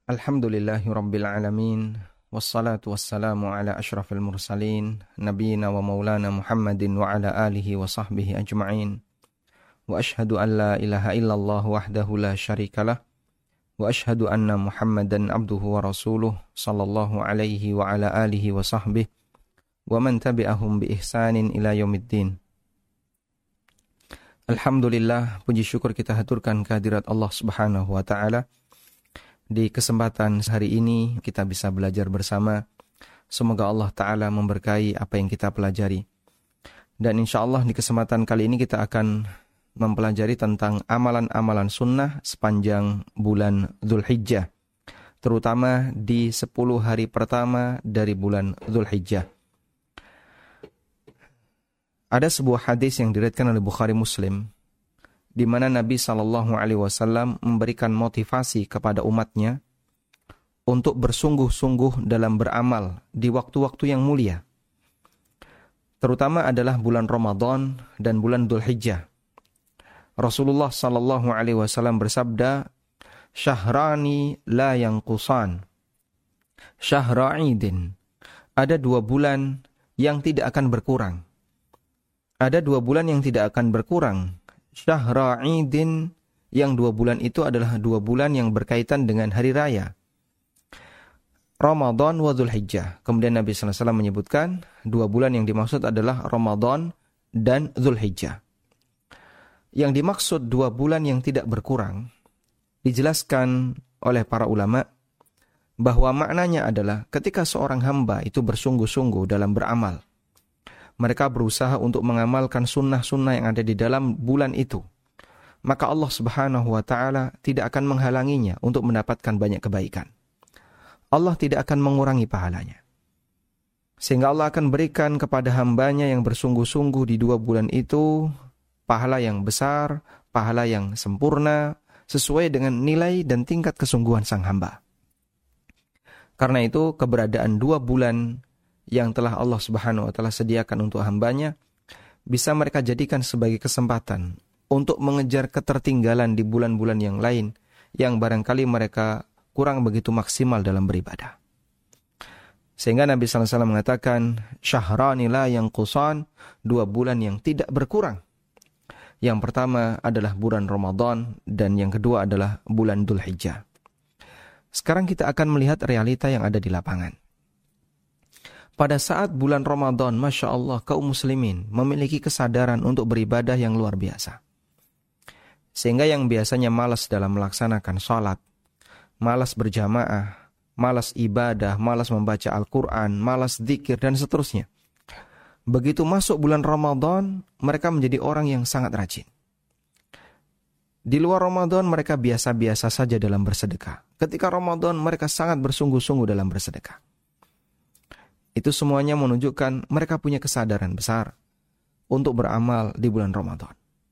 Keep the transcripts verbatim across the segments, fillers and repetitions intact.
Alhamdulillahi Rabbil Alamin. Wassalatu wassalamu ala ashrafil mursalin Nabiyina wa maulana Muhammadin wa ala alihi wa sahbihi ajma'in. Wa ashhadu an la ilaha illallah wahdahu la syarikalah. Wa ashhadu anna Muhammadan abduhu wa rasuluh sallallahu alaihi wa ala alihi wa sahbihi wa man tabi'ahum bi ihsanin ila yaumiddin. Alhamdulillah, puji syukur kita haturkan kehadirat Allah Subhanahu wa taala. Di kesempatan hari ini kita bisa belajar bersama. Semoga Allah Ta'ala memberkahi apa yang kita pelajari. Dan insya Allah di kesempatan kali ini kita akan mempelajari tentang amalan-amalan sunnah sepanjang bulan Dzulhijjah, terutama di sepuluh hari pertama dari bulan Dzulhijjah. Ada sebuah hadis yang diriwayatkan oleh Bukhari Muslim, di mana Nabi shallallahu alaihi wasallam memberikan motivasi kepada umatnya untuk bersungguh-sungguh dalam beramal di waktu-waktu yang mulia. Terutama adalah bulan Ramadan dan bulan Dzulhijjah. Rasulullah shallallahu alaihi wasallam bersabda, "Syahrani la yanqusan, syahra idin." Ada dua bulan yang tidak akan berkurang. Ada dua bulan yang tidak akan berkurang. Syahra idin, yang dua bulan itu adalah dua bulan yang berkaitan dengan hari raya Ramadan wa Dzulhijjah. Kemudian Nabi sallallahu alaihi wasallam menyebutkan dua bulan yang dimaksud adalah Ramadan dan Dzulhijjah. Yang dimaksud dua bulan yang tidak berkurang dijelaskan oleh para ulama bahwa maknanya adalah ketika seorang hamba itu bersungguh-sungguh dalam beramal, mereka berusaha untuk mengamalkan sunnah-sunnah yang ada di dalam bulan itu, maka Allah Subhanahu wa ta'ala tidak akan menghalanginya untuk mendapatkan banyak kebaikan. Allah tidak akan mengurangi pahalanya. Sehingga Allah akan berikan kepada hambanya yang bersungguh-sungguh di dua bulan itu pahala yang besar, pahala yang sempurna, sesuai dengan nilai dan tingkat kesungguhan sang hamba. Karena itu keberadaan dua bulan yang telah Allah Subhanahu wa ta'ala sediakan untuk hambanya, bisa mereka jadikan sebagai kesempatan untuk mengejar ketertinggalan di bulan-bulan yang lain yang barangkali mereka kurang begitu maksimal dalam beribadah. Sehingga Nabi sallallahu alaihi wasallam mengatakan, "Syahrani la yanqusan", dua bulan yang tidak berkurang. Yang pertama adalah bulan Ramadan dan yang kedua adalah bulan Dzulhijjah. Sekarang kita akan melihat realita yang ada di lapangan. Pada saat bulan Ramadan, Masya Allah, kaum muslimin memiliki kesadaran untuk beribadah yang luar biasa. Sehingga yang biasanya malas dalam melaksanakan sholat, malas berjamaah, malas ibadah, malas membaca Al-Quran, malas zikir, dan seterusnya. Begitu masuk bulan Ramadan, mereka menjadi orang yang sangat rajin. Di luar Ramadan, mereka biasa-biasa saja dalam bersedekah. Ketika Ramadan, mereka sangat bersungguh-sungguh dalam bersedekah. Itu semuanya menunjukkan mereka punya kesadaran besar untuk beramal di bulan Ramadan.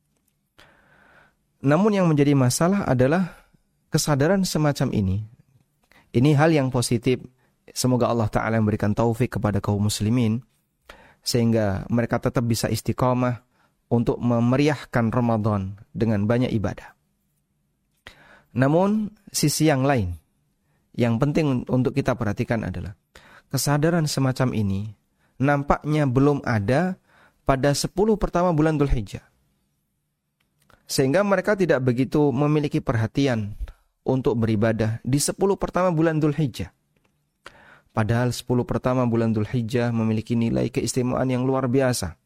Namun yang menjadi masalah adalah kesadaran semacam ini. Ini hal yang positif. Semoga Allah Ta'ala memberikan taufik kepada kaum muslimin, sehingga mereka tetap bisa istiqamah untuk memeriahkan Ramadan dengan banyak ibadah. Namun sisi yang lain, yang penting untuk kita perhatikan adalah kesadaran semacam ini nampaknya belum ada pada sepuluh pertama bulan Dzulhijjah. Sehingga mereka tidak begitu memiliki perhatian untuk beribadah di sepuluh pertama bulan Dzulhijjah. Padahal sepuluh pertama bulan Dzulhijjah memiliki nilai keistimewaan yang luar biasa.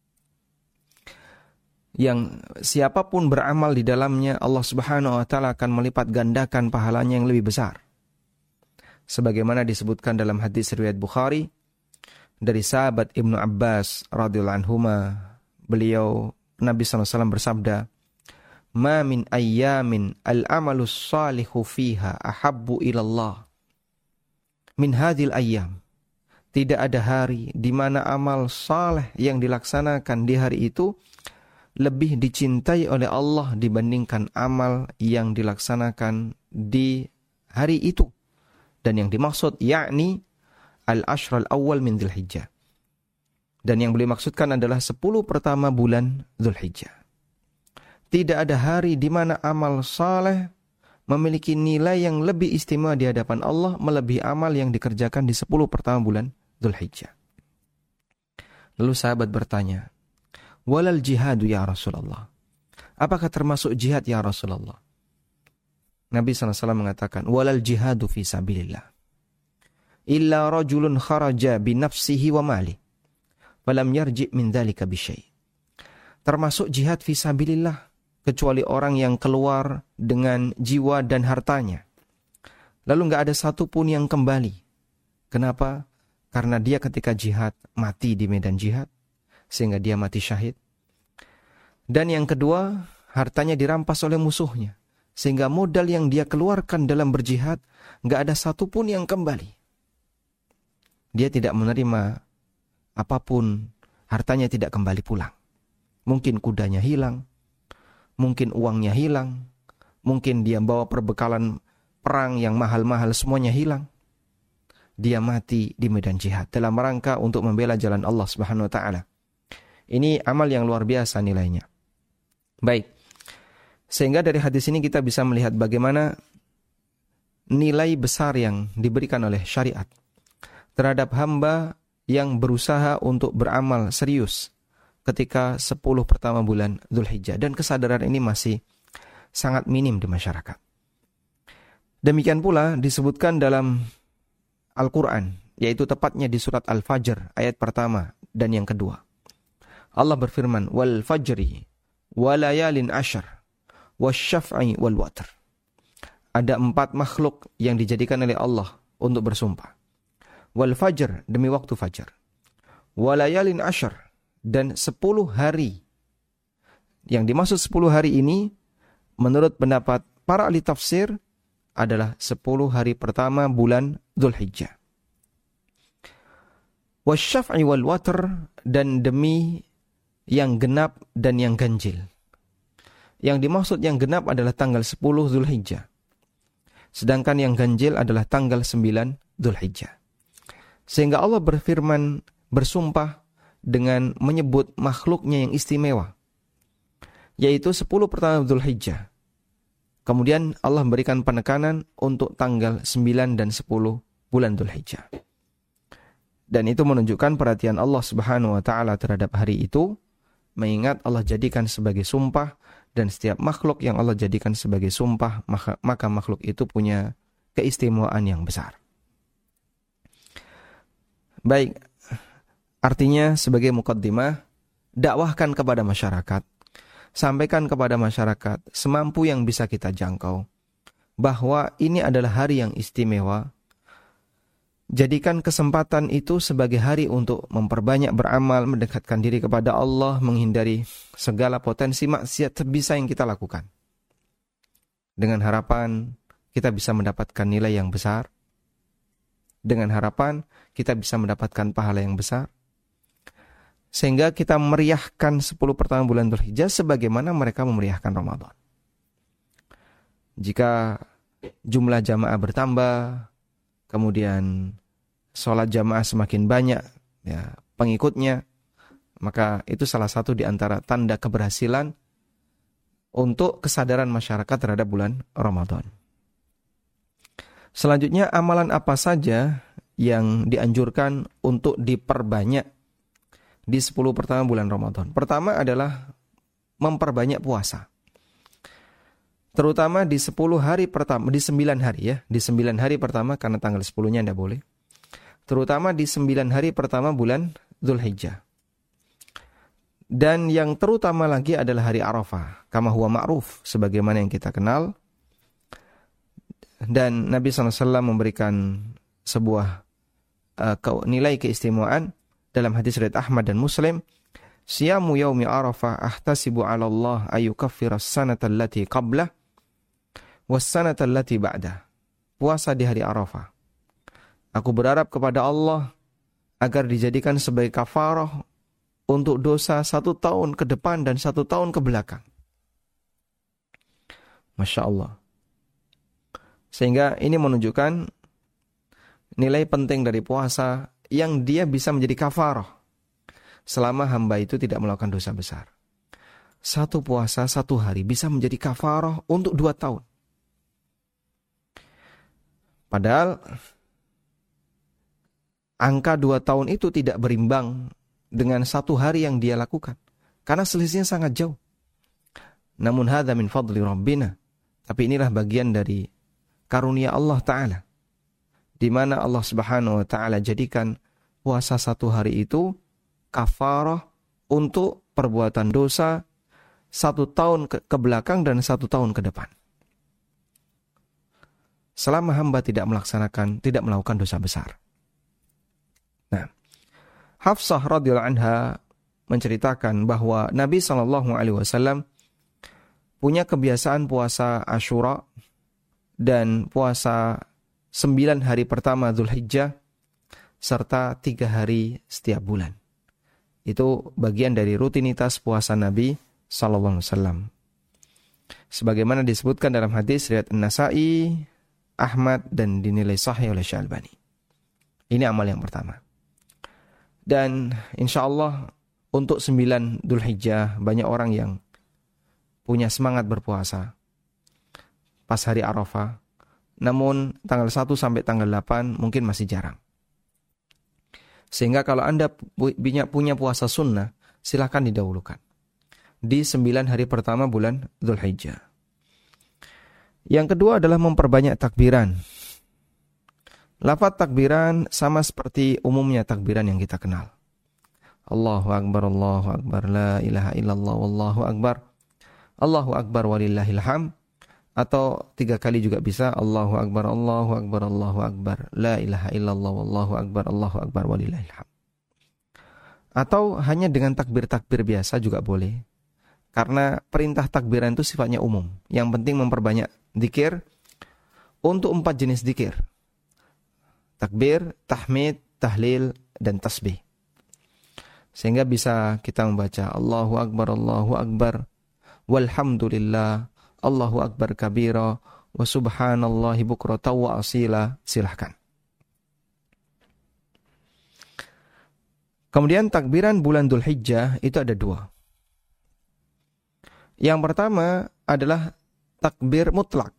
Yang siapapun beramal di dalamnya, Allah Subhanahu wa ta'ala akan melipat gandakan pahalanya yang lebih besar. Sebagaimana disebutkan dalam hadis riwayat Bukhari dari sahabat Ibnu Abbas radhiyallahu anhuma, beliau Nabi sallallahu alaihi wasallam bersabda, "Ma min ayyamin al-amalus salihu fiha ahabbu ilallah min hadhil ayyam." Tidak ada hari di mana amal saleh yang dilaksanakan di hari itu lebih dicintai oleh Allah dibandingkan amal yang dilaksanakan di hari itu. Dan yang dimaksud yakni al-ashral awal min Dzulhijjah. Dan yang beliau maksudkan adalah sepuluh pertama bulan Dzulhijjah. Tidak ada hari di mana amal saleh memiliki nilai yang lebih istimewa di hadapan Allah melebihi amal yang dikerjakan di sepuluh pertama bulan Dzulhijjah. Lalu sahabat bertanya, walal jihadu ya Rasulullah. Apakah termasuk jihad ya Rasulullah? Nabi shallallahu alaihi wasallam mengatakan, walal jihadu fi sabilillah. Illa rajulun kharaja binafsihi wa mali. Falam yarji' min dhalika bisyai. Termasuk jihad fi sabilillah, kecuali orang yang keluar dengan jiwa dan hartanya. Lalu enggak ada satupun yang kembali. Kenapa? Karena dia ketika jihad mati di medan jihad, sehingga dia mati syahid. Dan yang kedua, hartanya dirampas oleh musuhnya, sehingga modal yang dia keluarkan dalam berjihad enggak ada satupun yang kembali. Dia tidak menerima apapun, hartanya tidak kembali pulang. Mungkin kudanya hilang, mungkin uangnya hilang, mungkin dia bawa perbekalan perang yang mahal-mahal semuanya hilang. Dia mati di medan jihad dalam rangka untuk membela jalan Allah Subhanahu wa taala. Ini amal yang luar biasa nilainya. Baik. Sehingga dari hadis ini kita bisa melihat bagaimana nilai besar yang diberikan oleh syariat terhadap hamba yang berusaha untuk beramal serius ketika sepuluh pertama bulan Dzulhijjah, dan kesadaran ini masih sangat minim di masyarakat. Demikian pula disebutkan dalam Al-Quran, yaitu tepatnya di surat Al-Fajr ayat pertama dan yang kedua. Allah berfirman, wal fajri walayalin ashar wasyaf'i wal watr. Ada empat makhluk yang dijadikan oleh Allah untuk bersumpah. Wal fajr, demi waktu fajar. Walayalin ashar, dan sepuluh hari. Yang dimaksud sepuluh hari ini, menurut pendapat para ahli tafsir, adalah sepuluh hari pertama bulan Dzulhijjah. Wasyaf'i wal watr, dan demi yang genap dan yang ganjil. Yang dimaksud yang genap adalah tanggal sepuluh Dzulhijjah. Sedangkan yang ganjil adalah tanggal sembilan Dzulhijjah. Sehingga Allah berfirman, bersumpah dengan menyebut makhluknya yang istimewa, yaitu sepuluh pertama Dzulhijjah. Kemudian Allah memberikan penekanan untuk tanggal sembilan dan sepuluh bulan Dzulhijjah. Dan itu menunjukkan perhatian Allah Subhanahu wa taala terhadap hari itu, mengingat Allah jadikan sebagai sumpah, dan setiap makhluk yang Allah jadikan sebagai sumpah, maka, maka makhluk itu punya keistimewaan yang besar. Baik, artinya sebagai muqaddimah, dakwahkan kepada masyarakat, sampaikan kepada masyarakat semampu yang bisa kita jangkau, bahwa ini adalah hari yang istimewa. Jadikan kesempatan itu sebagai hari untuk memperbanyak beramal, mendekatkan diri kepada Allah, menghindari segala potensi maksiat sebisa yang kita lakukan. Dengan harapan kita bisa mendapatkan nilai yang besar, dengan harapan kita bisa mendapatkan pahala yang besar, sehingga kita meriahkan sepuluh pertama bulan Dzulhijjah sebagaimana mereka memeriahkan Ramadan. Jika jumlah jamaah bertambah, kemudian sholat jamaah semakin banyak, ya, pengikutnya, maka itu salah satu di antara tanda keberhasilan untuk kesadaran masyarakat terhadap bulan Ramadan. Selanjutnya, amalan apa saja yang dianjurkan untuk diperbanyak di sepuluh pertama bulan Ramadan? Pertama adalah memperbanyak puasa. Terutama di sepuluh hari pertama, di sembilan hari ya, di sembilan hari pertama, karena tanggal sepuluhnya tidak boleh. Terutama di sembilan hari pertama bulan Dzulhijjah. Dan yang terutama lagi adalah hari Arafah, kama huwa ma'ruf, sebagaimana yang kita kenal. Dan Nabi shallallahu alaihi wasallam memberikan sebuah uh, nilai keistimewaan dalam hadis riwayat Ahmad dan Muslim. Siyamu yaumi Arafah ahtasibu 'ala Allah ayukaffira as-sanata allati qablah was-sanata allati ba'dah. Puasa di hari Arafah, aku berharap kepada Allah agar dijadikan sebagai kafarah untuk dosa satu tahun ke depan dan satu tahun ke belakang. Masya Allah. Sehingga ini menunjukkan nilai penting dari puasa yang dia bisa menjadi kafarah selama hamba itu tidak melakukan dosa besar. Satu puasa satu hari bisa menjadi kafarah untuk dua tahun. Padahal angka dua tahun itu tidak berimbang dengan satu hari yang dia lakukan. Karena selisihnya sangat jauh. Namun hadza min fadli Rabbina. Tapi inilah bagian dari karunia Allah Ta'ala. Di mana Allah Subhanahu wa Ta'ala jadikan puasa satu hari itu kafarah untuk perbuatan dosa satu tahun ke, ke belakang dan satu tahun ke depan. Selama hamba tidak melaksanakan, tidak melakukan dosa besar. Nah, Hafsah radhiyallahu anha menceritakan bahwa Nabi shallallahu alaihi wasallam punya kebiasaan puasa Asyura dan puasa sembilan hari pertama Dzulhijjah serta tiga hari setiap bulan. Itu bagian dari rutinitas puasa Nabi shallallahu alaihi wasallam. Sebagaimana disebutkan dalam hadis riwayat An-Nasa'i, Ahmad dan dinilai sahih oleh Syalbani. Ini amal yang pertama. Dan insya Allah untuk sembilan Dzulhijjah banyak orang yang punya semangat berpuasa pas hari Arafah. Namun tanggal satu sampai tanggal delapan mungkin masih jarang. Sehingga kalau Anda punya puasa sunnah, silakan didahulukan di sembilan hari pertama bulan Dzulhijjah. Yang kedua adalah memperbanyak takbiran. Lafaz takbiran sama seperti umumnya takbiran yang kita kenal. Allahu Akbar, Allahu Akbar, la ilaha illallah, wallahu Akbar, Allahu Akbar walillahil hamd. Atau tiga kali juga bisa. Allahu Akbar, Allahu Akbar, Allahu Akbar, la ilaha illallah, wallahu Akbar, Allahu Akbar walillahil hamd. Atau hanya dengan takbir-takbir biasa juga boleh. Karena perintah takbiran itu sifatnya umum. Yang penting memperbanyak dzikir untuk empat jenis dzikir. Takbir, tahmid, tahlil, dan tasbih. Sehingga bisa kita membaca Allahu Akbar, Allahu Akbar, walhamdulillah, Allahu Akbar kabira, wa subhanallahi bukrata wa asila. Silahkan. Kemudian takbiran bulan Dzulhijjah itu ada dua. Yang pertama adalah takbir mutlak.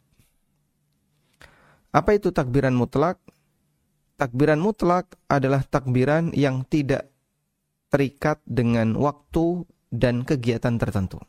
Apa itu takbiran mutlak? Takbiran mutlak adalah takbiran yang tidak terikat dengan waktu dan kegiatan tertentu.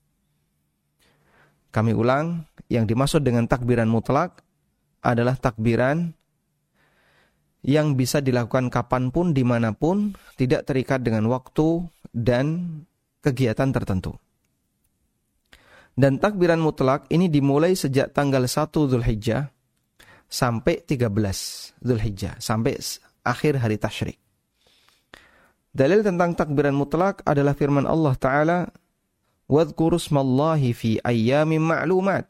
Kami ulang, yang dimaksud dengan takbiran mutlak adalah takbiran yang bisa dilakukan kapanpun, dimanapun, tidak terikat dengan waktu dan kegiatan tertentu. Dan takbiran mutlak ini dimulai sejak tanggal satu Dzulhijjah sampai tiga belas Dzulhijjah, sampai akhir hari tasyrik. Dalil tentang takbiran mutlak adalah firman Allah Ta'ala, وَاذْكُرُوا اسْمَ اللَّهِ فِي أَيَّامٍ مَعْلُومَاتٍ.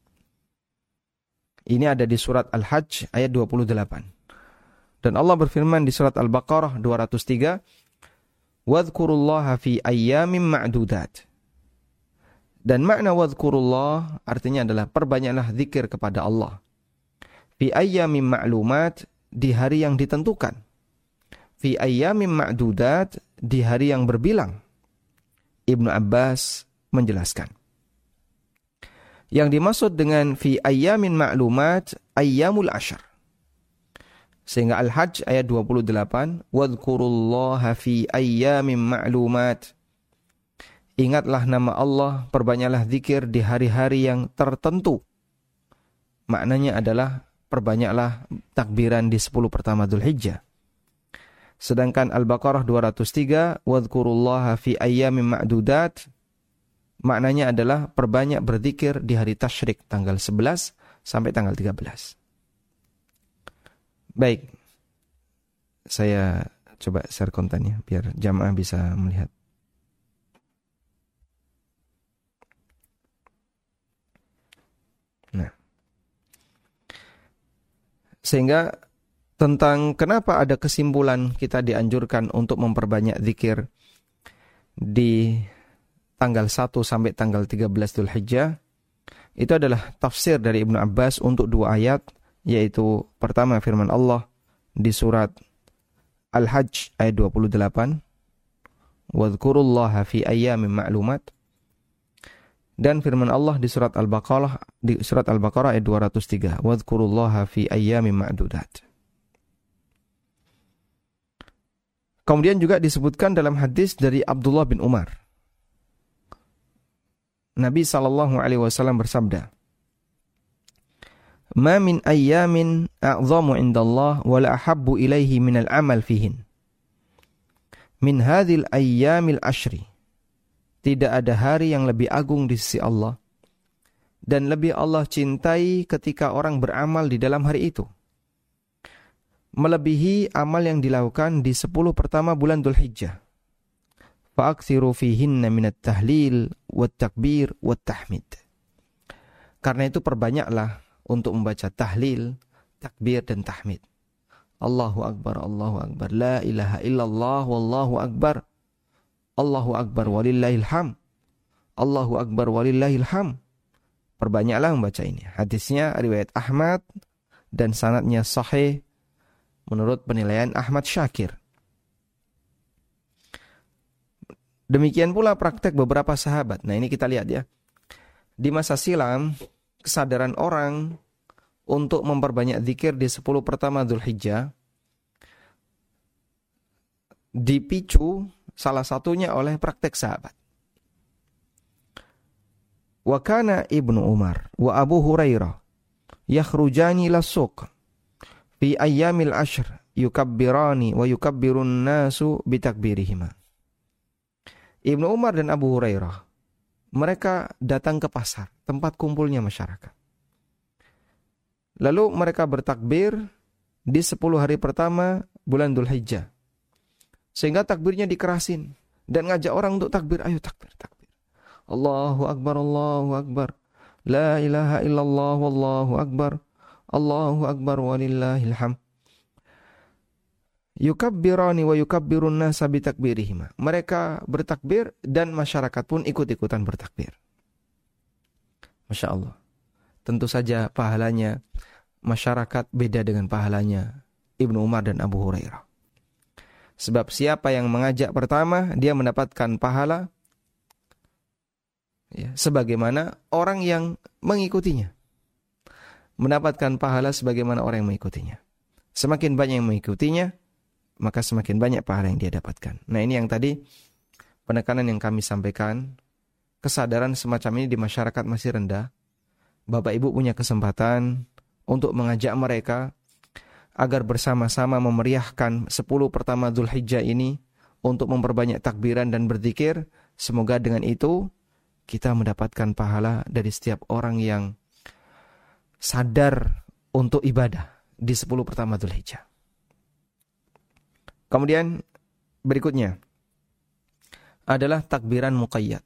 Ini ada di surat Al-Hajj ayat dua puluh delapan. Dan Allah berfirman di surat Al-Baqarah dua ratus tiga, وَاذْكُرُوا اللَّهَ فِي أَيَّامٍ مَعْدُودَاتٍ. Dan makna wadhkurullah artinya adalah perbanyaklah zikir kepada Allah. Fi ayyamin ma'lumat, di hari yang ditentukan. Fi ayyamin ma'dudat, di hari yang berbilang. Ibnu Abbas menjelaskan. Yang dimaksud dengan fi ayyamin ma'lumat, ayyamul ashar. Sehingga Al-Hajj ayat dua puluh delapan, wadhkurullaha fi ayyamin ma'lumat. Ingatlah nama Allah, perbanyaklah zikir di hari-hari yang tertentu. Maknanya adalah perbanyaklah takbiran di sepuluh pertama Dzulhijjah. Sedangkan Al-Baqarah dua ratus tiga, wadhkurullaha fi ayyamin ma'dudat, maknanya adalah perbanyak berzikir di hari tasyrik tanggal sebelas sampai tanggal tiga belas. Baik, saya coba share kontennya biar jamaah bisa melihat. Nah, sehingga tentang kenapa ada kesimpulan kita dianjurkan untuk memperbanyak zikir di tanggal satu sampai tanggal tiga belas Dzulhijjah, itu adalah tafsir dari Ibnu Abbas untuk dua ayat, yaitu pertama firman Allah di surat Al-Hajj ayat dua puluh delapan, wadhkurullaha fi ayyamin ma'lumat. Dan firman Allah di surat Al-Baqarah di surat Al-Baqarah ayat dua ratus tiga, "Wadhkurullaha fi ayyamin ma'dudat." Kemudian juga disebutkan dalam hadis dari Abdullah bin Umar. Nabi sallallahu alaihi wasallam bersabda, "Ma min ayyamin a'zamu 'indallah wa la ahabbu ilaihi minal 'amal fihin. Min hadhil ayyamil ashri." Tidak ada hari yang lebih agung di sisi Allah dan lebih Allah cintai ketika orang beramal di dalam hari itu, melebihi amal yang dilakukan di sepuluh pertama bulan Dzulhijjah. Fa'aksiru fihinna minat tahlil wat takbir wat tahmid. Karena itu perbanyaklah untuk membaca tahlil, takbir dan tahmid. Allahu akbar, Allahu akbar, la ilaha illallah, wallahu akbar, Allahu akbar walillahil ham, Allahu akbar walillahil ham. Perbanyaklah membaca ini. Hadisnya riwayat Ahmad dan sanadnya sahih menurut penilaian Ahmad Syakir. Demikian pula praktek beberapa sahabat. Nah, ini kita lihat ya. Di masa silam, kesadaran orang untuk memperbanyak zikir di sepuluh pertama Dzulhijjah dipicu salah satunya oleh praktek sahabat. Wa kana Ibnu Umar wa Abu Hurairah yakhrujani ila-suq fi ayyamil ashr yukabbirani wa yukabbirun nasu bitakbirihima. Ibnu Umar dan Abu Hurairah, mereka datang ke pasar, tempat kumpulnya masyarakat. Lalu mereka bertakbir di sepuluh hari pertama bulan Dzulhijjah. Sehingga takbirnya dikerasin dan ngajak orang untuk takbir, ayo takbir, takbir. Allahu akbar, Allahu akbar. La ilaha illallah, wallahu akbar. Allahu akbar walillahil ham. Yukabbirani wa yukabbirun nasa bitakbirihima. Mereka bertakbir dan masyarakat pun ikut-ikutan bertakbir. Masya Allah. Tentu saja pahalanya masyarakat beda dengan pahalanya Ibnu Umar dan Abu Hurairah. Sebab siapa yang mengajak pertama, dia mendapatkan pahala ya, sebagaimana orang yang mengikutinya mendapatkan pahala sebagaimana orang yang mengikutinya. Semakin banyak yang mengikutinya, maka semakin banyak pahala yang dia dapatkan. Nah, ini yang tadi penekanan yang kami sampaikan. Kesadaran semacam ini di masyarakat masih rendah. Bapak Ibu punya kesempatan untuk mengajak mereka agar bersama-sama memeriahkan sepuluh pertama Dzulhijjah ini untuk memperbanyak takbiran dan berzikir. Semoga dengan itu kita mendapatkan pahala dari setiap orang yang sadar untuk ibadah di sepuluh pertama Dzulhijjah. Kemudian berikutnya adalah takbiran muqayyad.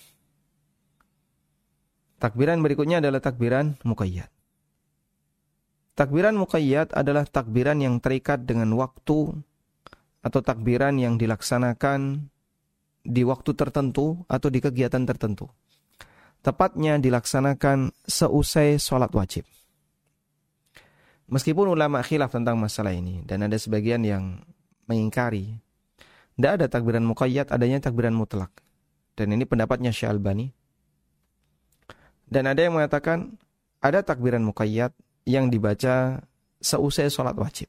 Takbiran berikutnya adalah takbiran muqayyad. Takbiran muqayyad adalah takbiran yang terikat dengan waktu atau takbiran yang dilaksanakan di waktu tertentu atau di kegiatan tertentu. Tepatnya dilaksanakan seusai sholat wajib. Meskipun ulama khilaf tentang masalah ini dan ada sebagian yang mengingkari, tidak ada takbiran muqayyad, adanya takbiran mutlak. Dan ini pendapatnya Syekh Albani. Dan ada yang mengatakan ada takbiran muqayyad yang dibaca seusai sholat wajib.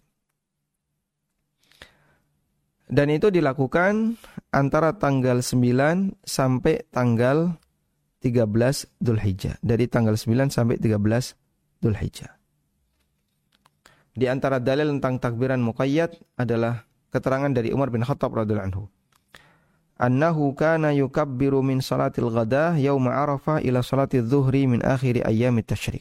Dan itu dilakukan antara tanggal sembilan sampai tanggal tiga belas Dzulhijjah. Dari tanggal sembilan sampai tiga belas Dzulhijjah. Di antara dalil tentang takbiran muqayyad adalah keterangan dari Umar bin Khattab radhiyallahu anhu. Annahu kana yukabbiru min salatil ghadah yauma Arafah ila salatil zuhri min akhiri ayyamit tasyrik.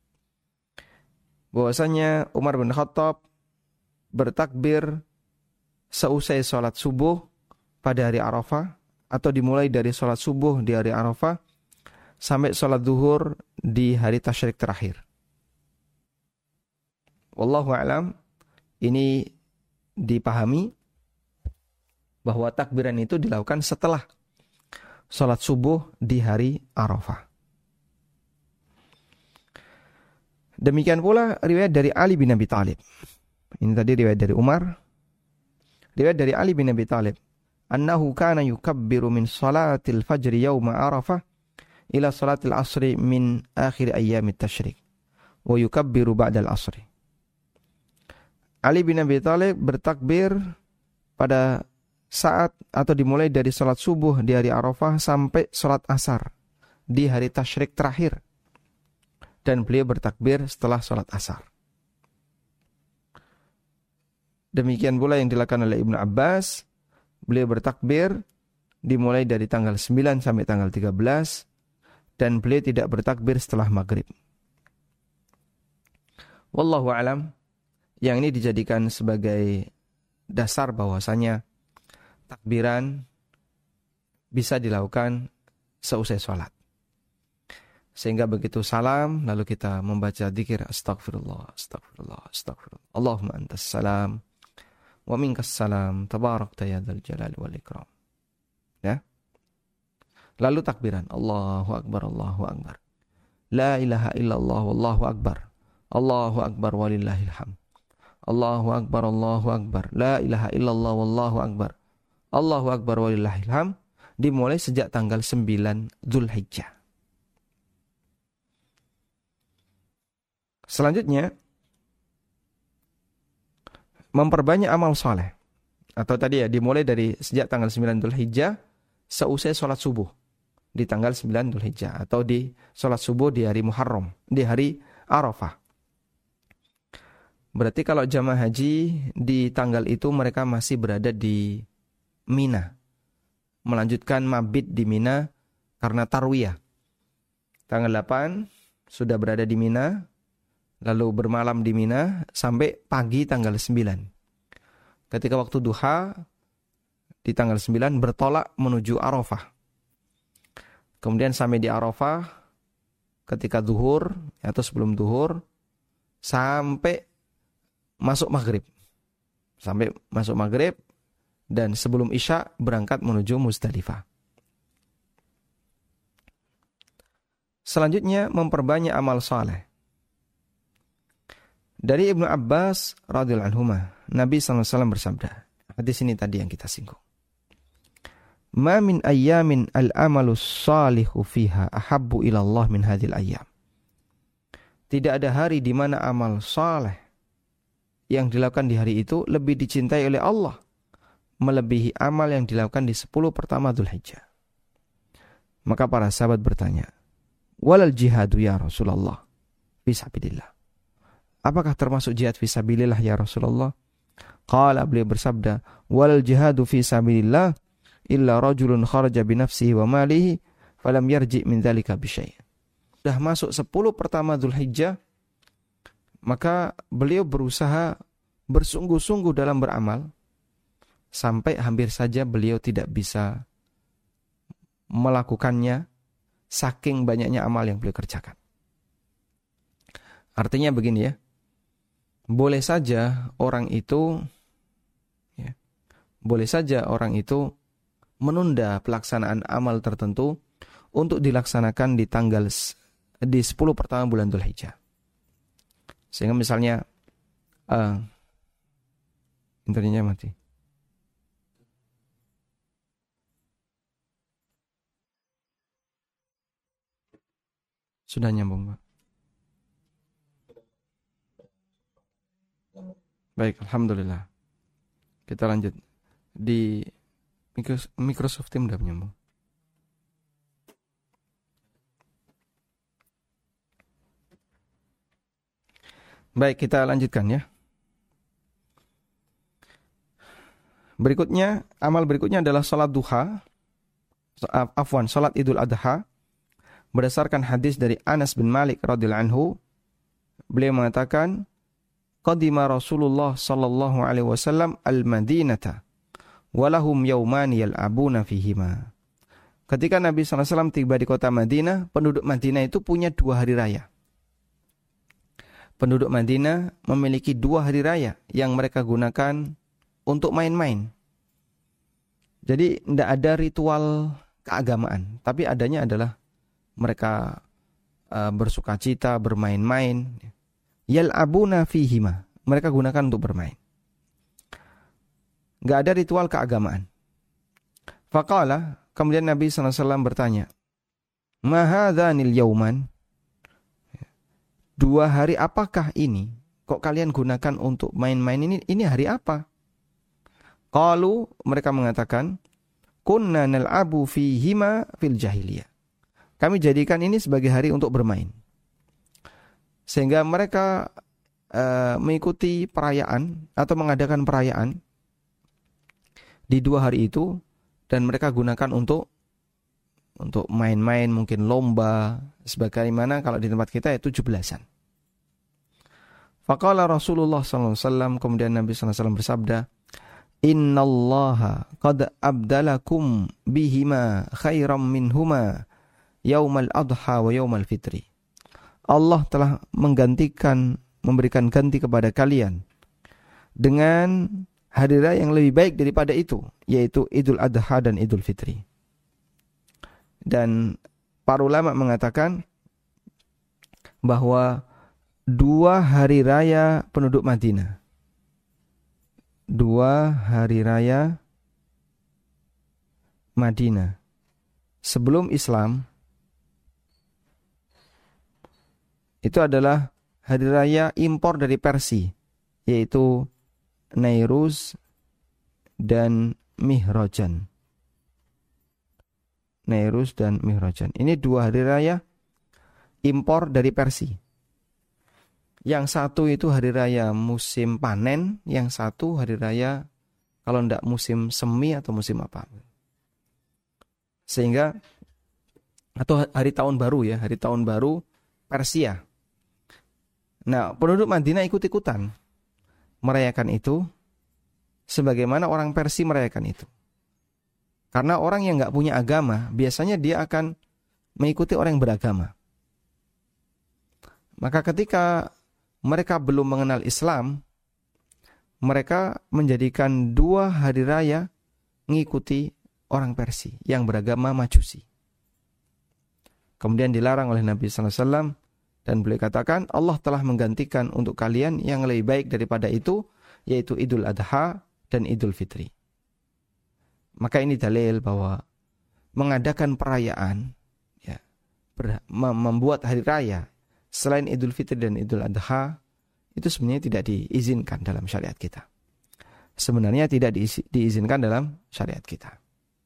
Bahwasanya Umar bin Khattab bertakbir seusai salat subuh pada hari Arafah atau dimulai dari salat subuh di hari Arafah sampai salat zuhur di hari tasyrik terakhir. Wallahu a'lam, ini dipahami bahwa takbiran itu dilakukan setelah salat subuh di hari Arafah. Demikian pula riwayat dari Ali bin Abi Thalib. Ini tadi riwayat dari Umar. Riwayat dari Ali bin Abi Thalib. Annahu kana yukabbiru min salatil fajri yawma Arafah ila salatil asri min akhir ayyamit tasyrik wa yukabbiru ba'dal asri. Ali bin Abi Thalib bertakbir pada saat atau dimulai dari salat subuh di hari Arafah sampai salat asar di hari tasyrik terakhir. Dan beliau bertakbir setelah salat asar. Demikian pula yang dilakukan oleh Ibnu Abbas. Beliau bertakbir dimulai dari tanggal sembilan sampai tanggal tiga belas. Dan beliau tidak bertakbir setelah maghrib. Wallahu alam. Yang ini dijadikan sebagai dasar bahwasanya takbiran bisa dilakukan seusai sholat. Sehingga begitu salam, lalu kita membaca dzikir astagfirullah, astagfirullah, astagfirullah. Allahumma antas salam, wa minkas salam, tabarakta ya dzal jalali wal ikram. Ya. Lalu takbiran, Allahu akbar, Allahu akbar. La ilaha illallah, wallahu akbar. Allahu akbar walillahil hamd. Allahu akbar, Allahu akbar. La ilaha illallah, wallahu akbar. Allahu akbar walillahil hamd. Dimulai sejak tanggal sembilan Dzulhijjah. Selanjutnya, memperbanyak amal soleh. Atau tadi ya, dimulai dari sejak tanggal sembilan Dzulhijjah, seusai sholat subuh. Di tanggal sembilan Dzulhijjah. Atau di sholat subuh di hari Muharram. Di hari Arafah. Berarti kalau jamaah haji di tanggal itu mereka masih berada di Mina. Melanjutkan mabit di Mina karena tarwiyah. Tanggal delapan sudah berada di Mina. Lalu bermalam di Mina sampai pagi tanggal sembilan. Ketika waktu duha di tanggal sembilan bertolak menuju Arafah. Kemudian sampai di Arafah ketika zuhur atau sebelum zuhur sampai masuk maghrib. Sampai masuk maghrib dan sebelum isya berangkat menuju Muzdalifah. Selanjutnya memperbanyak amal saleh. Dari Ibnu Abbas radhiyallahu anhuma, Nabi sallallahu alaihi wasallam bersabda. Hadis ini tadi yang kita singgung. Ma min ayyamin al-amalu salihu fiha ahabbu ila Allah min hadhil ayyam. Tidak ada hari di mana amal saleh yang dilakukan di hari itu lebih dicintai oleh Allah melebihi amal yang dilakukan di sepuluh pertama Dzulhijjah. Maka para sahabat bertanya, "Walal jihadu ya Rasulullah fi sabilillah." Apakah termasuk jihad fi sabilillah ya Rasulullah? Qala, beliau bersabda, "Walal jihadu fi sabilillah illa rajulun kharaja bi nafsihi wa malihi falam yarji' min dzalika bi syai'." Sudah masuk sepuluh pertama Dzulhijjah, maka beliau berusaha bersungguh-sungguh dalam beramal sampai hampir saja beliau tidak bisa melakukannya saking banyaknya amal yang beliau kerjakan. Artinya begini ya, boleh saja orang itu ya, boleh saja orang itu menunda pelaksanaan amal tertentu untuk dilaksanakan di tanggal di sepuluh pertama bulan Dzulhijjah. Sehingga misalnya uh, internetnya mati. Sudah nyambung, Pak. Baik, alhamdulillah. Kita lanjut. Di Microsoft Teams udah menyambung. Baik, kita lanjutkan ya. Berikutnya, amal berikutnya adalah salat duha. Afwan, salat Idul Adha. Berdasarkan hadis dari Anas bin Malik radhiyallahu anhu, beliau mengatakan, qadima Rasulullah sallallahu alaihi wasallam al-Madinata wa lahum yaumani yal'abuna fihima. Ketika Nabi sallallahu alaihi wasallam tiba di kota Madinah, penduduk Madinah itu punya dua hari raya. Penduduk Madinah memiliki dua hari raya yang mereka gunakan untuk main-main. Jadi tidak ada ritual keagamaan, tapi adanya adalah mereka uh, bersukacita, bermain-main. Yal'abuna fihima. Mereka gunakan untuk bermain. Gak ada ritual keagamaan. Faqala, kemudian Nabi sallallahu alaihi wasallam bertanya, ma hadzanil yauman, dua hari apakah ini? Kok kalian gunakan untuk main-main ini? Ini hari apa? Qalu, mereka mengatakan, kunna nal'abu fihima fil jahiliyah. Kami jadikan ini sebagai hari untuk bermain. Sehingga mereka uh, mengikuti perayaan atau mengadakan perayaan di dua hari itu, dan mereka gunakan untuk untuk main-main, mungkin lomba, sebagaimana kalau di tempat kita ya tujuh belasan. Faqala Rasulullah sallallahu alaihi wasallam, kemudian Nabi sallallahu alaihi wasallam bersabda, innallaha qad abdalakum bihima khairam minhuma yaumal adha wa yaumal fitri. Allah telah menggantikan, memberikan ganti kepada kalian dengan hari raya yang lebih baik daripada itu, yaitu Idul Adha dan Idul Fitri. Dan para ulama mengatakan bahwa dua hari raya penduduk Madinah, dua hari raya Madinah sebelum Islam, itu adalah hari raya impor dari Persia, yaitu Nairuz dan Mihrajan. Nairuz dan Mihrajan. Ini dua hari raya impor dari Persia. Yang satu itu hari raya musim panen, yang satu hari raya kalau tidak musim semi atau musim apa. Sehingga, atau hari tahun baru ya, hari tahun baru Persia. Nah, penduduk Madinah ikut-ikutan merayakan itu sebagaimana orang Persia merayakan itu. Karena orang yang nggak punya agama, biasanya dia akan mengikuti orang yang beragama. Maka ketika mereka belum mengenal Islam, mereka menjadikan dua hari raya mengikuti orang Persia yang beragama Majusi. Kemudian dilarang oleh Nabi sallallahu alaihi wasallam, dan beliau katakan, Allah telah menggantikan untuk kalian yang lebih baik daripada itu, yaitu Idul Adha dan Idul Fitri. Maka ini dalil bahwa mengadakan perayaan, ya, ber, membuat hari raya selain Idul Fitri dan Idul Adha, itu sebenarnya tidak diizinkan dalam syariat kita. Sebenarnya tidak diizinkan dalam syariat kita.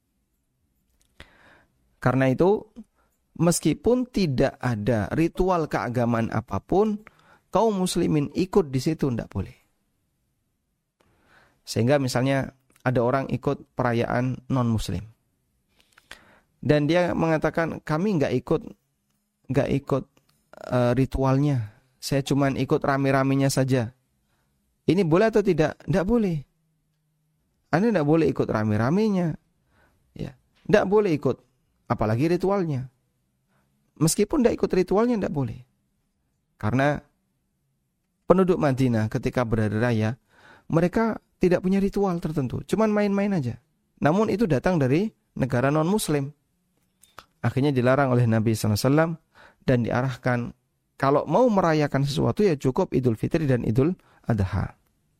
Karena itu, meskipun tidak ada ritual keagamaan apapun, kaum muslimin ikut di situ tidak boleh. Sehingga misalnya ada orang ikut perayaan non-muslim, dan dia mengatakan, kami nggak ikut, nggak ikut uh, ritualnya, saya cuma ikut rame-ramenya saja. Ini boleh atau tidak? Tidak boleh. Anda tidak boleh ikut rame-ramenya, ya, tidak boleh ikut, apalagi ritualnya. Meskipun tidak ikut ritualnya, tidak boleh. Karena penduduk Madinah ketika berhari raya, mereka tidak punya ritual tertentu, cuman main-main aja. Namun itu datang dari negara non-muslim. Akhirnya dilarang oleh Nabi sallallahu alaihi wasallam dan diarahkan, kalau mau merayakan sesuatu ya cukup Idul Fitri dan Idul Adha.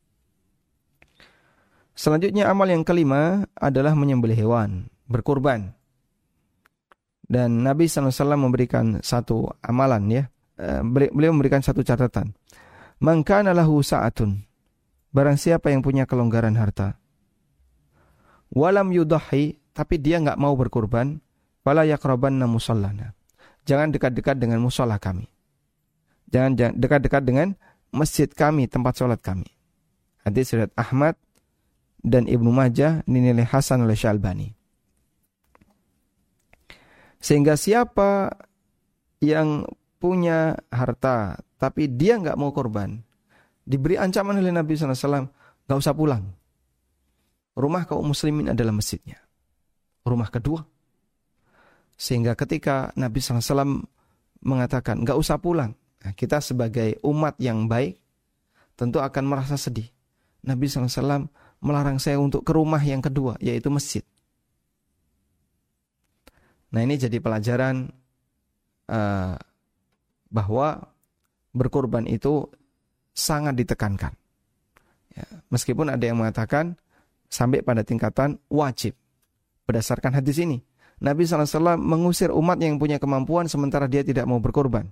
Selanjutnya amal yang kelima adalah menyembelih hewan, berkurban. Dan Nabi sallallahu alaihi wasallam memberikan satu amalan ya. Beliau memberikan satu catatan. Man kana lahu sa'atun, barang siapa yang punya kelonggaran harta, walam yudahi, tapi dia enggak mau berkurban, fala yaqrabanna musallana, jangan dekat-dekat dengan musalla kami. Jangan, jangan dekat-dekat dengan masjid kami, tempat sholat kami. Hadis riwayat Ahmad dan Ibnu Majah, dinilai hasan oleh Syalbani. Sehingga siapa yang punya harta tapi dia enggak mau korban, diberi ancaman oleh Nabi sallallahu alaihi wasallam, enggak usah pulang. Rumah kaum muslimin adalah masjidnya, rumah kedua. Sehingga ketika Nabi sallallahu alaihi wasallam mengatakan enggak usah pulang, nah, kita sebagai umat yang baik tentu akan merasa sedih. Nabi sallallahu alaihi wasallam melarang saya untuk ke rumah yang kedua, yaitu masjid. Nah, ini jadi pelajaran uh, bahwa berkorban itu sangat ditekankan. Ya, meskipun ada yang mengatakan sampai pada tingkatan wajib berdasarkan hadis ini. Nabi shallallahu alaihi wasallam mengusir umat yang punya kemampuan sementara dia tidak mau berkorban.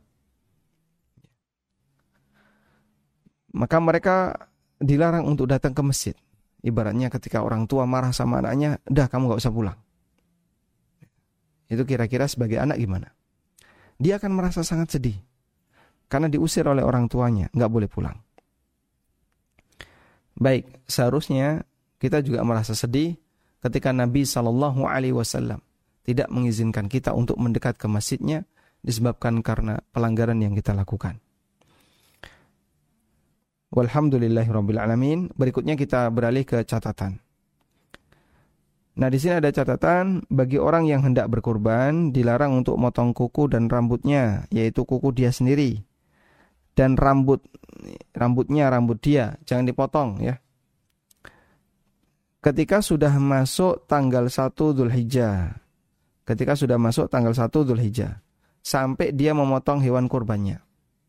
Maka mereka dilarang untuk datang ke masjid. Ibaratnya ketika orang tua marah sama anaknya, dah kamu gak usah pulang. Itu kira-kira sebagai anak gimana? Dia akan merasa sangat sedih. Karena diusir oleh orang tuanya, gak boleh pulang. Baik, seharusnya kita juga merasa sedih ketika Nabi shallallahu alaihi wasallam tidak mengizinkan kita untuk mendekat ke masjidnya disebabkan karena pelanggaran yang kita lakukan. Walhamdulillahirabbil alamin. Berikutnya kita beralih ke catatan. Nah, di sini ada catatan bagi orang yang hendak berkurban dilarang untuk motong kuku dan rambutnya, yaitu kuku dia sendiri. Dan rambut rambutnya rambut dia jangan dipotong ya. Ketika sudah masuk tanggal satu Dzulhijjah. Ketika sudah masuk tanggal satu Dzulhijjah sampai dia memotong hewan kurbannya.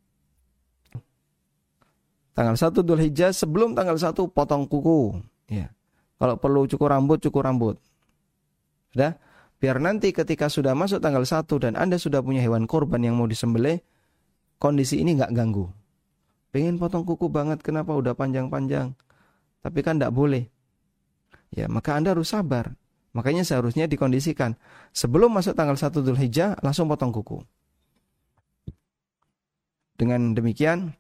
Tanggal satu Dzulhijjah sebelum tanggal satu potong kuku ya. Kalau perlu cukur rambut, cukur rambut. Sudah? Biar nanti ketika sudah masuk tanggal satu dan Anda sudah punya hewan kurban yang mau disembelih, kondisi ini nggak ganggu. Pengen potong kuku banget, kenapa udah panjang-panjang? Tapi kan nggak boleh. Ya, maka Anda harus sabar. Makanya seharusnya dikondisikan. Sebelum masuk tanggal satu Dzulhijjah, langsung potong kuku. Dengan demikian,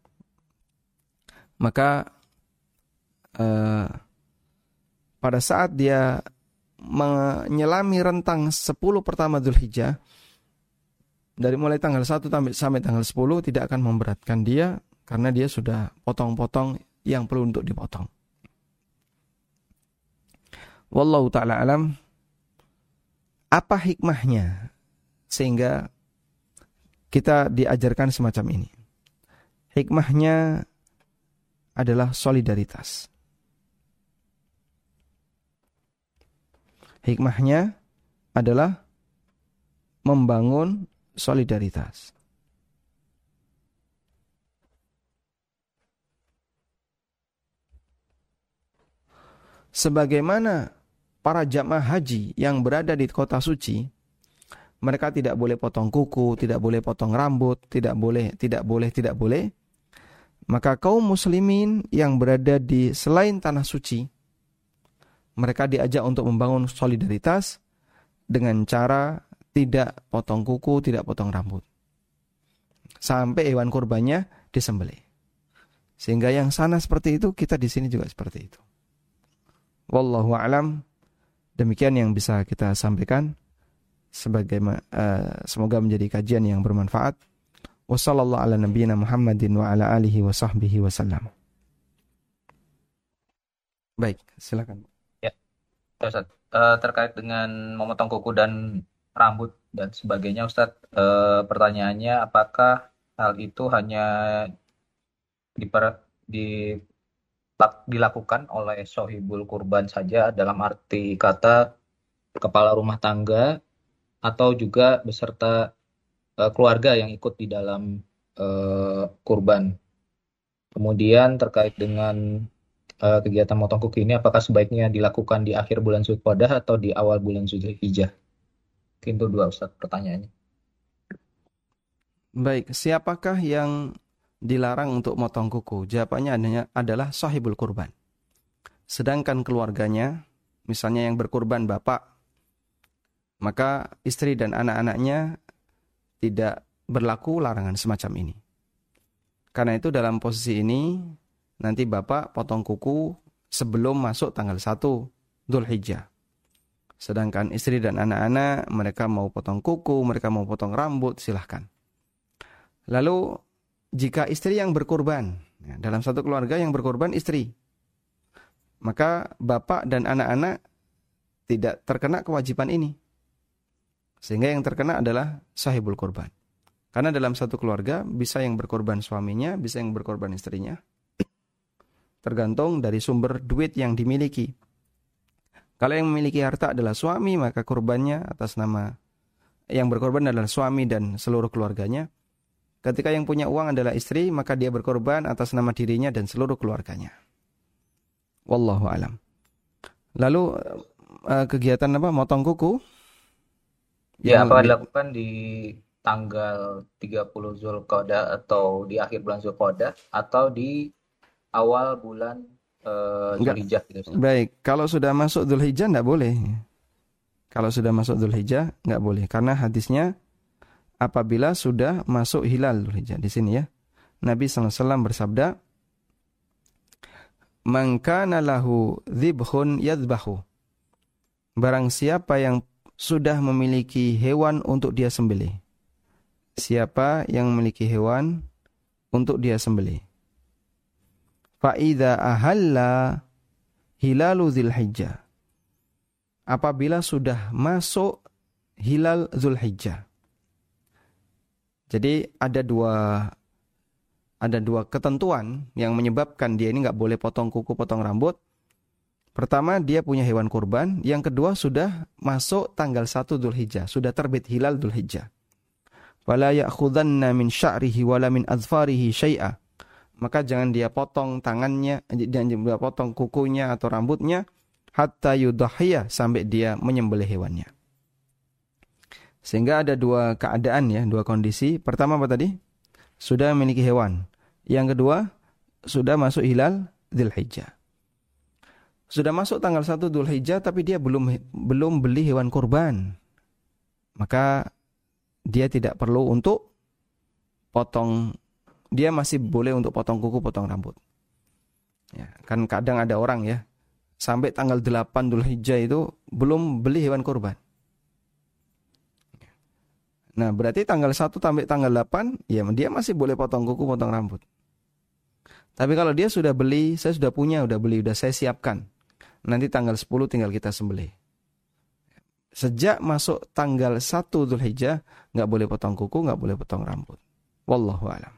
maka eh, pada saat dia menyelami rentang sepuluh pertama Dzulhijjah, dari mulai tanggal satu sampai tanggal sepuluh tidak akan memberatkan dia karena dia sudah potong-potong yang perlu untuk dipotong. Wallahu ta'ala alam. Apa hikmahnya sehingga kita diajarkan semacam ini? Hikmahnya adalah solidaritas. Hikmahnya adalah membangun solidaritas. Sebagaimana para jamaah haji yang berada di kota suci, mereka tidak boleh potong kuku, tidak boleh potong rambut, tidak boleh, tidak boleh, tidak boleh. Maka kaum muslimin yang berada di selain tanah suci, mereka diajak untuk membangun solidaritas dengan cara tidak potong kuku, tidak potong rambut. Sampai hewan kurbannya disembelih. Sehingga yang sana seperti itu, kita di sini juga seperti itu. Wallahu a'lam. Demikian yang bisa kita sampaikan. Sebagai uh, semoga menjadi kajian yang bermanfaat. Wassallallahu ala nabiyyina Muhammadin wa ala alihi wa sahbihi wasallam. Baik, silakan. Ustaz, uh, terkait dengan memotong kuku dan rambut dan sebagainya, Ustaz, uh, pertanyaannya apakah hal itu hanya diper, di, dilakukan oleh sohibul kurban saja dalam arti kata kepala rumah tangga atau juga beserta uh, keluarga yang ikut di dalam uh, kurban? Kemudian terkait dengan kegiatan motong kuku ini apakah sebaiknya dilakukan di akhir bulan Dzulqa'dah atau di awal bulan Dzulhijjah? Mungkin itu dua Ustaz pertanyaannya. Baik, siapakah yang dilarang untuk motong kuku? Jawabannya adalah sahibul kurban. Sedangkan keluarganya, misalnya yang berkurban bapak, maka istri dan anak-anaknya tidak berlaku larangan semacam ini. Karena itu dalam posisi ini nanti bapak potong kuku sebelum masuk tanggal satu Dzulhijjah. Sedangkan istri dan anak-anak mereka mau potong kuku, mereka mau potong rambut, silahkan. Lalu jika istri yang berkurban, ya, dalam satu keluarga yang berkurban istri, maka bapak dan anak-anak tidak terkena kewajiban ini. Sehingga yang terkena adalah sahibul kurban. Karena dalam satu keluarga bisa yang berkorban suaminya, bisa yang berkorban istrinya. Tergantung dari sumber duit yang dimiliki. Kalau yang memiliki harta adalah suami, maka kurbannya atas nama yang berkorban adalah suami dan seluruh keluarganya. Ketika yang punya uang adalah istri, maka dia berkorban atas nama dirinya dan seluruh keluarganya. Wallahu alam. Lalu kegiatan apa? Motong kuku. Ya, Yang apakah lebih dilakukan di tanggal tiga puluh Zulqa'dah atau di akhir bulan Zulqa'dah atau di awal bulan eh, enggak Zulhijjah gitu Ustaz? baik. Kalau sudah masuk Dzulhijjah enggak boleh. Kalau sudah masuk Dzulhijjah enggak boleh karena hadisnya apabila sudah masuk hilal Dzulhijjah di sini ya. Nabi sallallahu alaihi wasallam bersabda, "Man kana lahu dzibhun yadhbahu." Barang siapa yang sudah memiliki hewan untuk dia sembelih. Siapa yang memiliki hewan untuk dia sembelih. Fa idza ahalla hilalu Dzulhijjah. Apabila sudah masuk hilal Dzulhijjah. Jadi ada dua ada dua ketentuan yang menyebabkan dia ini nggak boleh potong kuku, potong rambut. Pertama, dia punya hewan kurban. Yang kedua, sudah masuk tanggal satu Dzulhijjah, sudah terbit hilal Dzulhijjah. Wala ya'khudanna min sya'rihi wala min azfarihi syai'a. Maka jangan dia potong tangannya, jangan dia potong kukunya atau rambutnya hatta yudhhiya, sampai dia menyembelih hewannya. Sehingga ada dua keadaan ya, dua kondisi. Pertama apa tadi? Sudah memiliki hewan. Yang kedua, sudah masuk hilal Dzulhijjah. Sudah masuk tanggal satu Dzulhijjah tapi dia belum belum beli hewan kurban. Maka dia tidak perlu untuk potong, dia masih boleh untuk potong kuku, potong rambut. Ya, kan kadang ada orang ya, sampai tanggal delapan Dzulhijjah itu belum beli hewan kurban. Nah, berarti tanggal satu sampai tanggal delapan, ya dia masih boleh potong kuku, potong rambut. Tapi kalau dia sudah beli, saya sudah punya, sudah beli, sudah saya siapkan. Nanti tanggal sepuluh tinggal kita sembelih. Sejak masuk tanggal satu Dzulhijjah, nggak boleh potong kuku, nggak boleh potong rambut. Wallahu a'lam.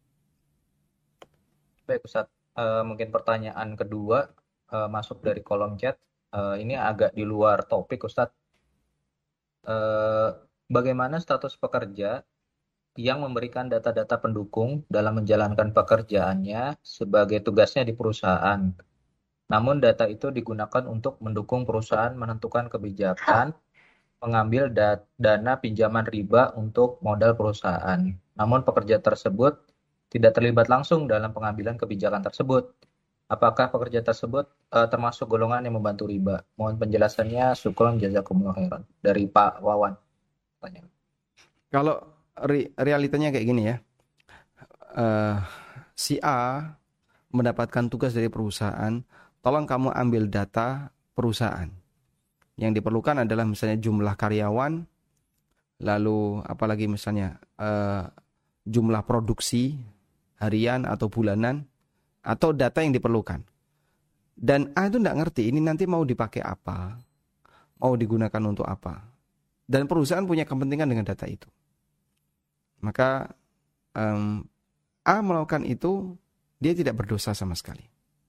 Baik Ustaz, Eh, mungkin pertanyaan kedua eh, masuk dari kolom chat. Eh, ini agak di luar topik Ustaz. Eh, bagaimana status pekerja yang memberikan data-data pendukung dalam menjalankan pekerjaannya sebagai tugasnya di perusahaan? Namun data itu digunakan untuk mendukung perusahaan menentukan kebijakan mengambil da- dana pinjaman riba untuk modal perusahaan. Namun pekerja tersebut tidak terlibat langsung dalam pengambilan kebijakan tersebut. Apakah pekerja tersebut eh, termasuk golongan yang membantu riba? Mohon penjelasannya. Syukron jazakumullah khairan. Dari Pak Wawan. Tanya. Kalau re- realitanya kayak gini ya, uh, si A mendapatkan tugas dari perusahaan, tolong kamu ambil data perusahaan. Yang diperlukan adalah misalnya jumlah karyawan, lalu apalagi misalnya uh, jumlah produksi harian atau bulanan, atau data yang diperlukan. Dan A itu tidak ngerti ini nanti mau dipakai apa, mau digunakan untuk apa. Dan perusahaan punya kepentingan dengan data itu. Maka um, A melakukan itu, dia tidak berdosa sama sekali.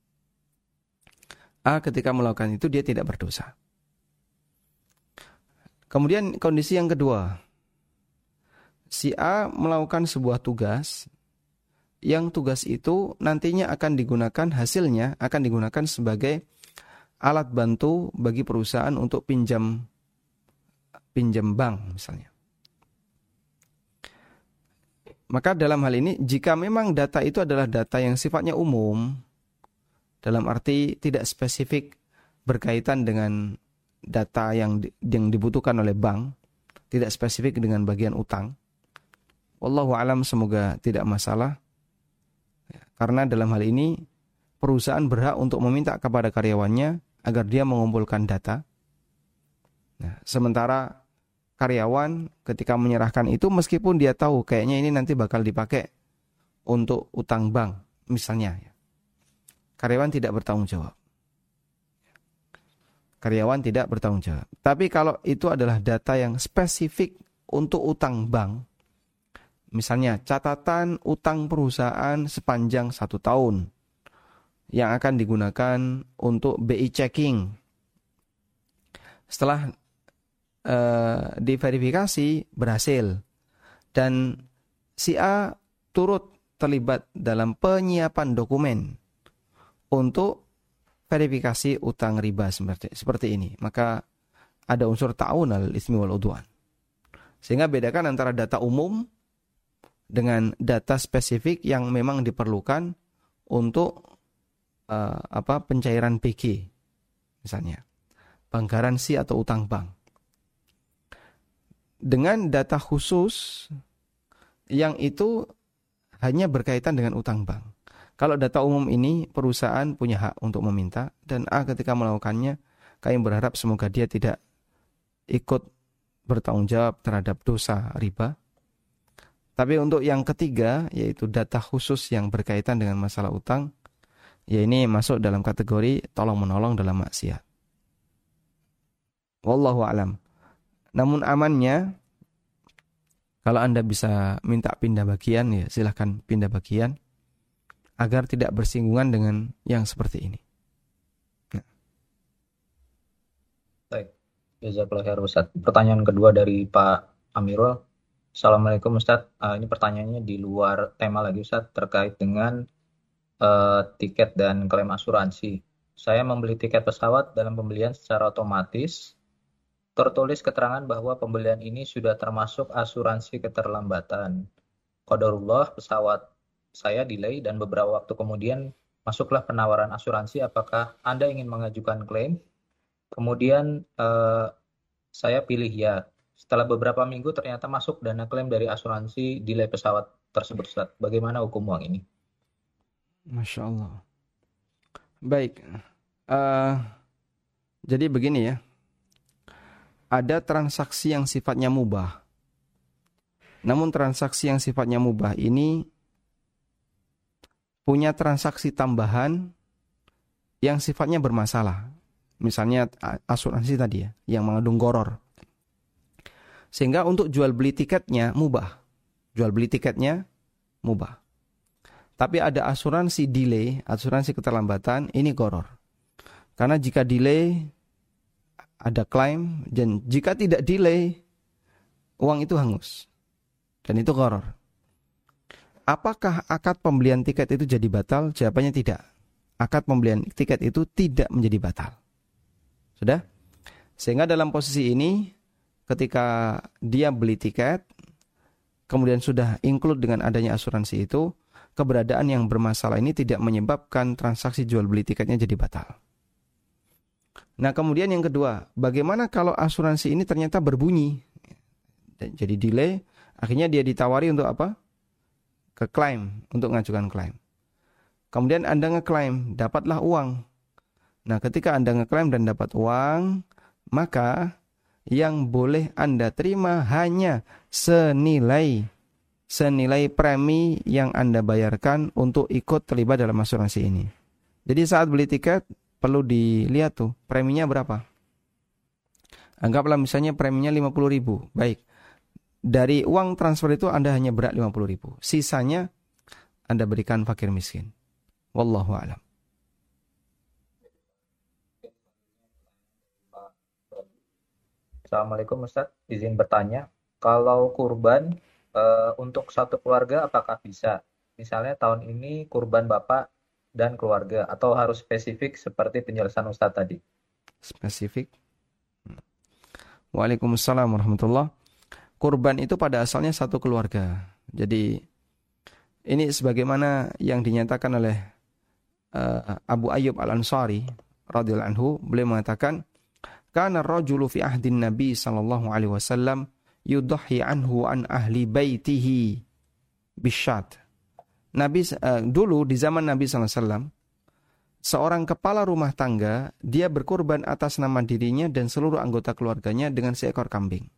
A ketika melakukan itu, dia tidak berdosa. Kemudian kondisi yang kedua, si A melakukan sebuah tugas, yang tugas itu nantinya akan digunakan, hasilnya akan digunakan sebagai alat bantu bagi perusahaan untuk pinjam pinjam bank misalnya. Maka dalam hal ini, jika memang data itu adalah data yang sifatnya umum, dalam arti tidak spesifik berkaitan dengan data yang yang dibutuhkan oleh bank, tidak spesifik dengan bagian utang, wallahu alam, semoga tidak masalah. Karena dalam hal ini, perusahaan berhak untuk meminta kepada karyawannya agar dia mengumpulkan data. Nah, sementara karyawan ketika menyerahkan itu, meskipun dia tahu kayaknya ini nanti bakal dipakai untuk utang bank misalnya, karyawan tidak bertanggung jawab. Karyawan tidak bertanggung jawab. Tapi kalau itu adalah data yang spesifik untuk utang bank, misalnya catatan utang perusahaan sepanjang satu tahun yang akan digunakan untuk B I checking. Setelah Uh, diverifikasi berhasil dan si A turut terlibat dalam penyiapan dokumen untuk verifikasi utang riba seperti, seperti ini, maka ada unsur ta'awun al ismi wal udwan. Sehingga bedakan antara data umum dengan data spesifik yang memang diperlukan untuk uh, apa pencairan P G, misalnya bank garansi atau utang bank. Dengan data khusus yang itu hanya berkaitan dengan utang bank. Kalau data umum ini perusahaan punya hak untuk meminta, dan A ketika melakukannya, kami berharap semoga dia tidak ikut bertanggung jawab terhadap dosa riba. Tapi untuk yang ketiga, yaitu data khusus yang berkaitan dengan masalah utang, ya ini masuk dalam kategori tolong-menolong dalam maksiat. Wallahu a'lam. Namun amannya, kalau Anda bisa minta pindah bagian, ya silahkan pindah bagian, agar tidak bersinggungan dengan yang seperti ini. Nah. Baik, jazakallahu khair Ustaz. Pertanyaan kedua dari Pak Amirul. Assalamualaikum Ustaz. Uh, ini pertanyaannya di luar tema lagi Ustaz, terkait dengan uh, tiket dan klaim asuransi. Saya membeli tiket pesawat, dalam pembelian secara otomatis tertulis keterangan bahwa pembelian ini sudah termasuk asuransi keterlambatan. Qadarullah, pesawat saya delay dan beberapa waktu kemudian masuklah penawaran asuransi, apakah Anda ingin mengajukan klaim? Kemudian eh, saya pilih ya. Setelah beberapa minggu ternyata masuk dana klaim dari asuransi delay pesawat tersebut, Ustaz. Bagaimana hukum uang ini? Masya Allah. Baik. Uh, jadi begini ya. Ada transaksi yang sifatnya mubah. Namun transaksi yang sifatnya mubah ini punya transaksi tambahan yang sifatnya bermasalah. Misalnya asuransi tadi ya, yang mengandung gharar. Sehingga untuk jual beli tiketnya mubah. Jual beli tiketnya mubah. Tapi ada asuransi delay, asuransi keterlambatan, ini gharar. Karena jika delay ada klaim, dan jika tidak delay uang itu hangus. Dan itu gharar. Apakah akad pembelian tiket itu jadi batal? Jawabannya tidak. Akad pembelian tiket itu tidak menjadi batal. Sudah? Sehingga dalam posisi ini, ketika dia beli tiket, kemudian sudah include dengan adanya asuransi itu, keberadaan yang bermasalah ini tidak menyebabkan transaksi jual beli tiketnya jadi batal. Nah kemudian yang kedua, bagaimana kalau asuransi ini ternyata berbunyi? Jadi delay, akhirnya dia ditawari untuk apa? Ke klaim, untuk mengajukan klaim. Kemudian Anda ngeklaim, dapatlah uang. Nah ketika Anda ngeklaim dan dapat uang, maka yang boleh Anda terima hanya senilai senilai premi yang Anda bayarkan untuk ikut terlibat dalam asuransi ini. Jadi saat beli tiket, perlu dilihat tuh, preminya berapa. Anggaplah misalnya preminya lima puluh ribu. Baik, dari uang transfer itu Anda hanya berat lima puluh ribu. Sisanya Anda berikan fakir miskin. Wallahu a'lam. Assalamualaikum Ustaz, izin bertanya. Kalau kurban uh, untuk satu keluarga apakah bisa? Misalnya tahun ini kurban Bapak dan keluarga, atau harus spesifik seperti penjelasan Ustaz tadi? Spesifik. Waalaikumsalam warahmatullah. Kurban itu pada asalnya satu keluarga. Jadi ini sebagaimana yang dinyatakan oleh uh, Abu Ayyub Al-Ansari radhiyallahu anhu, beliau mengatakan, "Kana ar-rajulu fi ahdin Nabi sallallahu alaihi wasallam yudhi anhu an ahli baitihi bisyat." Nabi uh, dulu di zaman Nabi sallallahu alaihi wasallam, seorang kepala rumah tangga, dia berkurban atas nama dirinya dan seluruh anggota keluarganya dengan seekor kambing.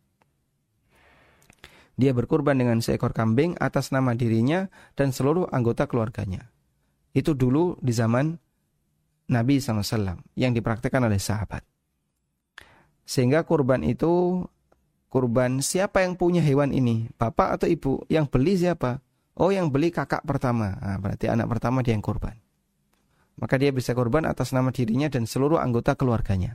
Dia berkurban dengan seekor kambing atas nama dirinya dan seluruh anggota keluarganya. Itu dulu di zaman Nabi sallallahu alaihi wasallam yang dipraktikkan oleh sahabat. Sehingga kurban itu, kurban siapa yang punya hewan ini? Bapak atau ibu? Yang beli siapa? Oh, yang beli kakak pertama. Nah, berarti anak pertama dia yang kurban. Maka dia bisa kurban atas nama dirinya dan seluruh anggota keluarganya.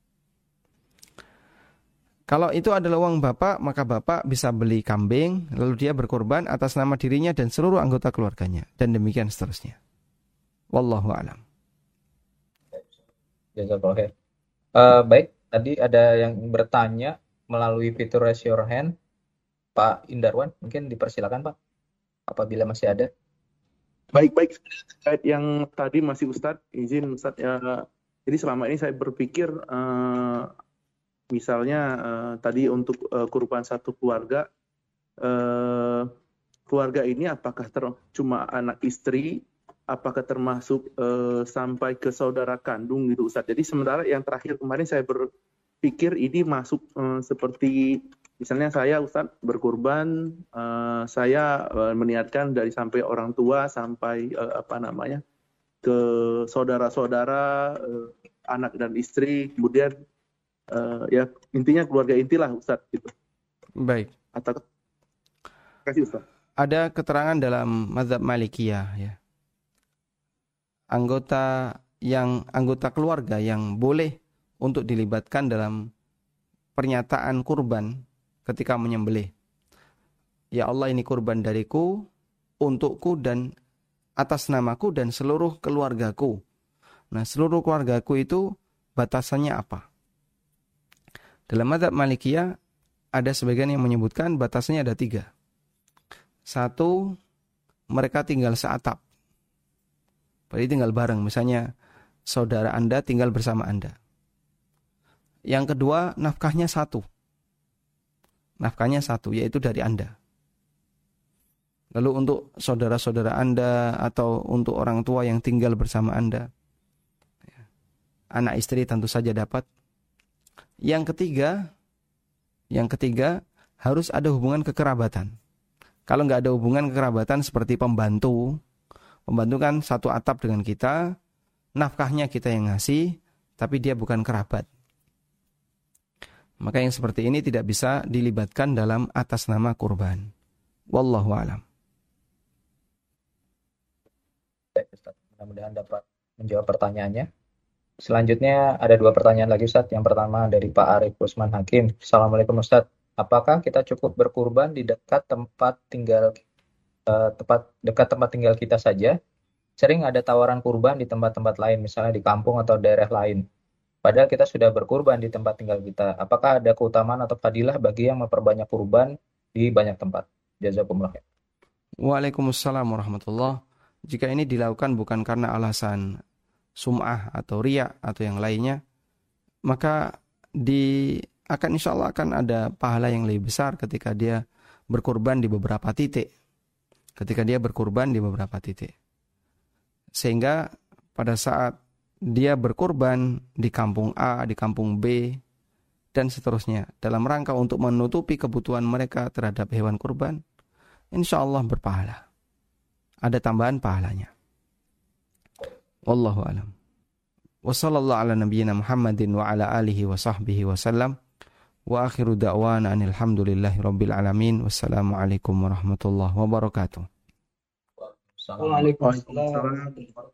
Kalau itu adalah uang bapak, maka bapak bisa beli kambing, lalu dia berkurban atas nama dirinya dan seluruh anggota keluarganya. Dan demikian seterusnya. Wallahu a'lam. Jazakallahu khair. Uh, baik, tadi ada yang bertanya melalui fitur raise your hand. Pak Indarwan, mungkin dipersilakan Pak, apabila masih ada. Baik-baik, terkait yang tadi masih Ustadz, izin Ustadz ya. Jadi selama ini saya berpikir, eh, misalnya eh, tadi untuk eh, kurban satu keluarga, eh, keluarga ini apakah ter- cuma anak istri, apakah termasuk eh, sampai ke saudara kandung gitu Ustadz. Jadi sementara yang terakhir kemarin saya berpikir ini masuk eh, seperti misalnya saya Ustadz berkurban, eh, saya eh, meniatkan dari sampai orang tua sampai eh, apa namanya ke saudara-saudara, eh, anak dan istri, kemudian eh, ya intinya keluarga intilah Ustadz gitu. Baik. Atau terima kasih Ustadz. Ada keterangan dalam mazhab Malikiyah ya. Anggota yang anggota keluarga yang boleh untuk dilibatkan dalam pernyataan kurban ketika menyembelih. Ya Allah, ini kurban dariku, untukku dan atas namaku dan seluruh keluargaku. Nah, seluruh keluargaku itu batasannya apa? Dalam mazhab Malikiyah ada sebagian yang menyebutkan batasannya ada tiga. Satu, mereka tinggal seatap. Berarti tinggal bareng. Misalnya saudara Anda tinggal bersama Anda. Yang kedua, nafkahnya satu. Nafkahnya satu, yaitu dari Anda. Lalu untuk saudara-saudara Anda atau untuk orang tua yang tinggal bersama Anda, anak istri tentu saja dapat. Yang ketiga, yang ketiga harus ada hubungan kekerabatan. Kalau nggak ada hubungan kekerabatan seperti pembantu, pembantu kan satu atap dengan kita, nafkahnya kita yang ngasih, tapi dia bukan kerabat. Maka yang seperti ini tidak bisa dilibatkan dalam atas nama kurban. Wallahu a'lam. Baik, Ustaz. Mudah-mudahan dapat menjawab pertanyaannya. Selanjutnya ada dua pertanyaan lagi Ustaz. Yang pertama dari Pak Arif Usman Hakim. Assalamualaikum Ustaz. Apakah kita cukup berkurban di dekat tempat tinggal uh, tempat dekat tempat tinggal kita saja? Sering ada tawaran kurban di tempat-tempat lain, misalnya di kampung atau daerah lain. Padahal kita sudah berkurban di tempat tinggal kita. Apakah ada keutamaan atau fadilah bagi yang memperbanyak kurban di banyak tempat? Jazakumullah. Waalaikumsalam warahmatullahi wabarakatuh. Jika ini dilakukan bukan karena alasan sum'ah atau riya atau yang lainnya, maka di akan insya Allah akan ada pahala yang lebih besar ketika dia berkurban di beberapa titik. Ketika dia berkurban di beberapa titik. Sehingga pada saat dia berkurban di kampung A, di kampung B, dan seterusnya, dalam rangka untuk menutupi kebutuhan mereka terhadap hewan kurban, insya Allah berpahala. Ada tambahan pahalanya. Wallahu a'lam. Wa sallallahu ala nabiyyina Muhammadin wa ala alihi wa sahbihi wa sallam. Wa akhiru da'wana anil hamdulillahi rabbil alamin. Wassalamualaikum warahmatullahi wabarakatuh. Assalamualaikum warahmatullahi wabarakatuh.